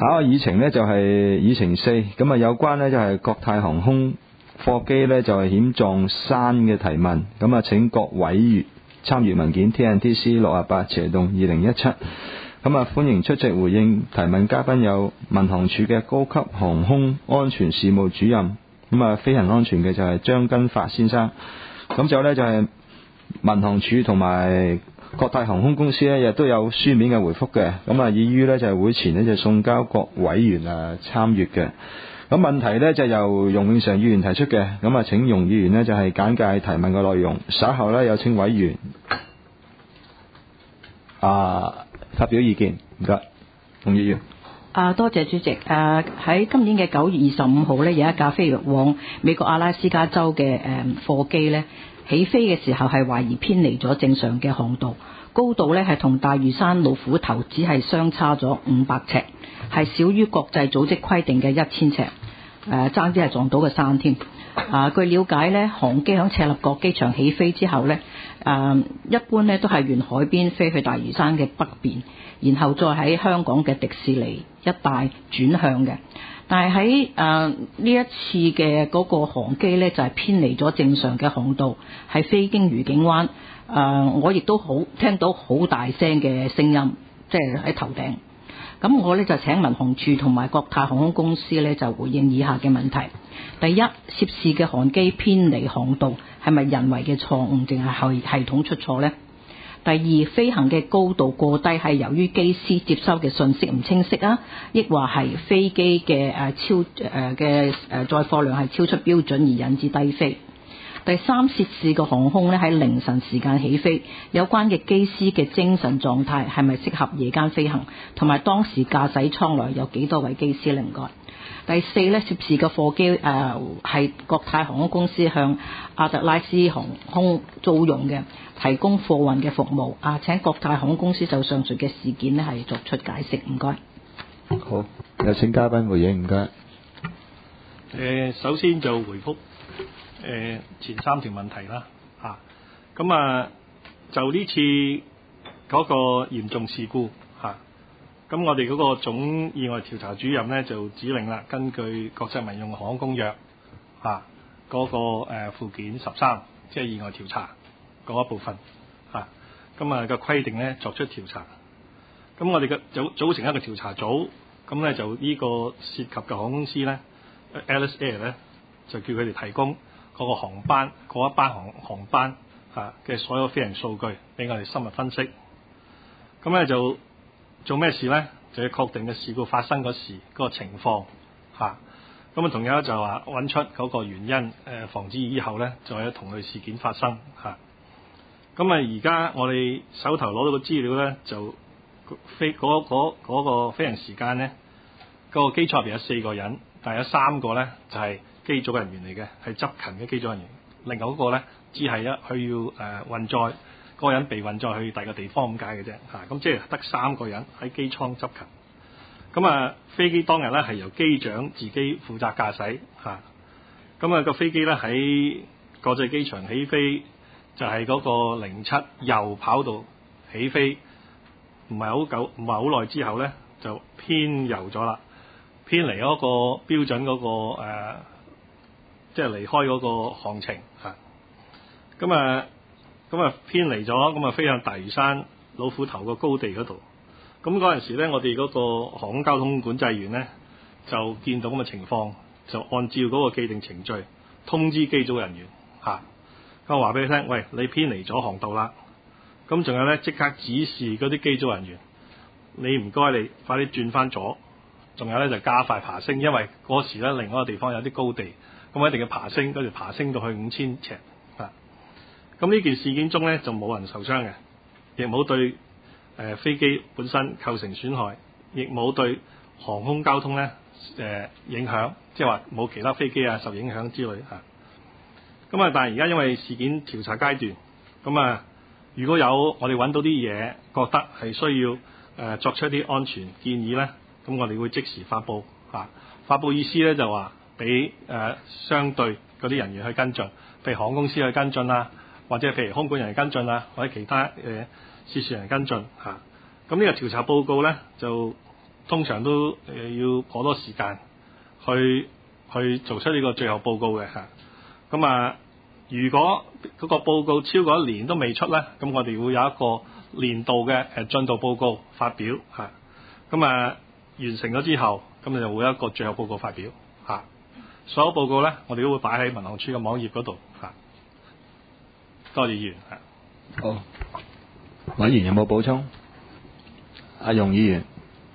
考嘅議程呢就係議程4，咁啊有關呢就係國泰航空貨機呢就係險撞山嘅提問，咁啊請各委員參閱文件 TNTC68/2017，咁啊歡迎出席回應提問嘉賓有民航處嘅高級航空安全事務主任，咁啊飛行安全嘅就係張根發先生，咁就呢就係民航處同埋國泰航空公司呢亦都有書面嘅回覆嘅，咁啊已於呢就係會前呢就送交各委員參閱嘅。咁問題呢就由容永常議員提出嘅，咁啊請容議員呢就係簡介提問嘅內容，稍後呢有請委員發表意見。唔該，容議員。 多謝主席。喺今年嘅9月25號呢，有一架飛往美國阿拉斯加州嘅貨機呢，起飛嘅時候係懷疑偏離咗正常嘅航道，高度呢係同大嶼山老虎頭只係相差咗500尺，係少於國際組織規定嘅1000尺，爭啲係撞到個山添。據了解呢，航機響赤鱲角機場起飛之後呢，一般呢都係沿海邊飛去大嶼山嘅北邊，然後再喺香港嘅迪士尼一帶轉向嘅。但係喺呢一次嘅嗰個航機呢，就係偏離咗正常嘅航道，係飛經愉景灣。我亦都聽到好大聲嘅聲音，即係喺頭頂。咁我呢就請民航處同埋國泰航空公司呢就回應以下嘅問題。第一，涉事嘅航機偏離航道係咪人為嘅錯誤，定係系統出錯呢？第二，飛行嘅高度過低係由於機師接收嘅信息唔清晰啊，抑或係飛機嘅載貨量係超出標準而引致低飛？第三，涉事嘅航空咧喺凌晨時間起飛，有關嘅機師嘅精神狀態係咪適合夜間飛行？同埋當時駕駛艙內有幾多位機師？另外，第四咧，涉事嘅貨機係國泰航空公司向阿特拉斯航空租用嘅，提供貨運嘅服務。請國泰航空公司就上述嘅事件咧係作出解釋。唔該。 好，有請嘉賓回應。唔該。 首先就回覆前3條問題啦。咁就呢次嗰個嚴重事故咁我哋嗰個總意外調查主任呢，就指令啦，根據國際民用航空公約嗰個附件13，即係意外調查嗰一部分咁個規定呢作出調查。咁我哋嘅組成一個調查組，咁呢就呢個涉及嘅航空公司呢 Alice Air 呢，就叫佢哋提供嗰個航班嗰一班航班嘅所有飛行數據俾我哋深入分析。咁呢就做咩事呢？就要確定嘅事故發生嗰時嗰個情況咁同樣就話揾出嗰個原因，防止以後呢就有同類事件發生咁而家我哋手頭攞到嘅資料呢，就嗰個飛行時間呢，嗰個機艙入邊有4個人，但係有3個呢就係機組人員嚟嘅，係執勤嘅機組人員。另外嗰個呢，只係佢要運載。嗰個人被運載去第二個地方咁解嘅啫咁即係得3個人喺機艙執勤。咁飛機當日咧係由機長自己負責駕駛咁個飛機咧喺國際機場起飛，就係嗰個07右跑道起飛，唔係好耐之後咧就偏右咗啦，偏離嗰個標準嗰個即係離開嗰個航程咁偏離咗，咁飛向大嶼山老虎頭個高地嗰度。咁嗰陣時咧，我哋嗰個航空交通管制員咧就見到咁嘅情況，就按照嗰個既定程序通知機組人員咁話俾佢聽，喂，你偏離咗航道啦。咁仲有咧，即刻指示嗰啲機組人員，你唔該你快啲轉翻左。仲有咧就加快爬升，因為嗰時咧另外一個地方有啲高地，咁一定要爬升，跟住爬升到去5000尺咁呢件事件中咧就冇人受傷嘅，亦冇對飛機本身構成損害，亦冇對航空交通咧影響，即係話冇其他飛機受影響之類咁但係而家因為事件調查階段，咁如果有我哋揾到啲嘢，覺得係需要作出一啲安全建議咧，咁我哋會即時發佈發佈意思咧就話俾相對嗰啲人員去跟進，譬如航空公司去跟進或者譬如空管人員跟進或者其他涉事人跟進咁呢個調查報告咧就通常都要頗多時間去做出呢個最後報告嘅嚇。咁啊，如果嗰個報告超過1年都未出咧，咁我哋會有一個年度嘅進度報告發表嚇。咁啊，完成咗之後，咁就會有一個最後報告發表嚇。所有報告咧，我哋都會擺喺民航處嘅網頁嗰度嚇。多謝議員嚇。 好，委員有冇補充？阿容議員。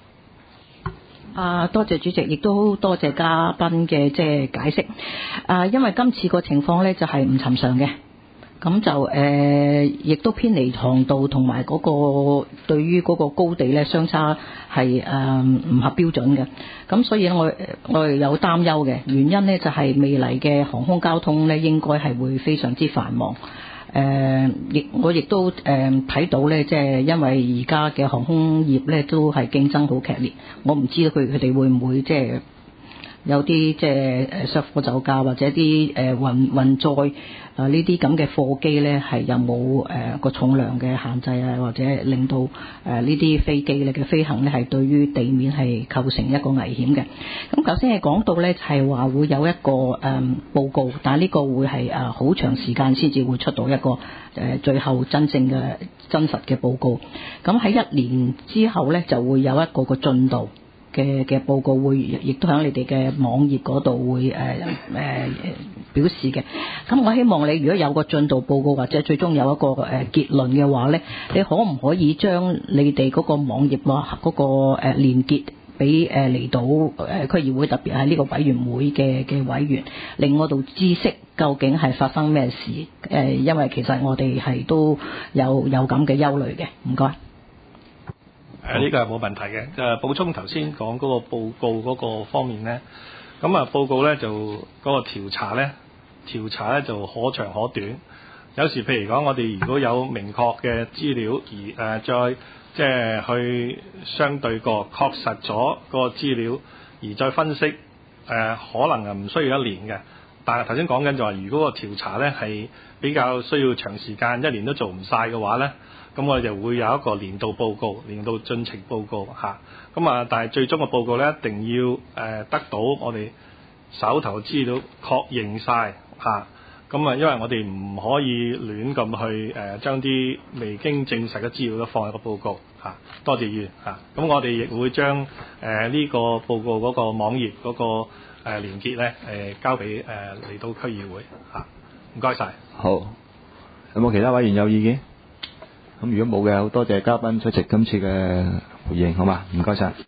多謝主席，亦都多謝嘉賓嘅即係解釋。因為今次個情況咧就係唔尋常嘅，咁就亦都偏離航道同埋嗰個對於嗰個高地咧相差係唔合標準嘅，咁所以我哋有擔憂嘅原因咧就係未來嘅航空交通咧應該係會非常之繁忙。我亦都睇到咧，即係因為而家嘅航空業咧都係競爭好劇烈，我唔知道佢哋會唔會即係有啲即係失貨走價或者啲運載呢啲咁嘅貨機咧係有冇個重量嘅限制啊，或者令到呢啲飛機咧嘅飛行咧係對於地面係構成一個危險嘅。咁頭先係講到咧係話會有一個報告，但係呢個會係好長時間先至會出到一個最後真正嘅真實嘅報告。咁喺1年之後咧就會有一個進度嘅報告會，亦都喺你哋嘅網頁嗰度會表示嘅。咁我希望你如果有個進度報告或者最終有一個結論嘅話咧，你可唔可以將你哋嗰個網頁嗰個連結俾嚟到區議會，特別係呢個委員會嘅委員，令我哋知悉究竟係發生咩事？因為其實我哋係都有咁嘅憂慮嘅。唔該。 呢個係冇問題嘅。補充頭先講嗰個報告嗰個方面咧，咁啊報告咧就嗰個調查咧就可長可短。有時譬如講，我哋如果有明確嘅資料而再即係去相對過確實咗個資料，而再分析可能係唔需要1年嘅。但係頭先講緊就話，如果個調查咧係比較需要長時間，1年都做唔晒嘅話咧，咁我哋就會有一個年度報告、年度進程報告嚇。咁啊，但係最終嘅報告咧，一定要得到我哋手頭資料確認晒嚇。咁啊，因為我哋唔可以亂咁去將啲未經證實嘅資料都放喺個報告嚇。多謝議員嚇。咁我哋亦會將呢個報告嗰個網頁嗰個連結咧交俾嚟到區議會嚇。唔該晒。 好，有冇其他委員有意見？咁如果冇嘅，好多謝嘉賓出席今次嘅回應，好嘛？唔該晒。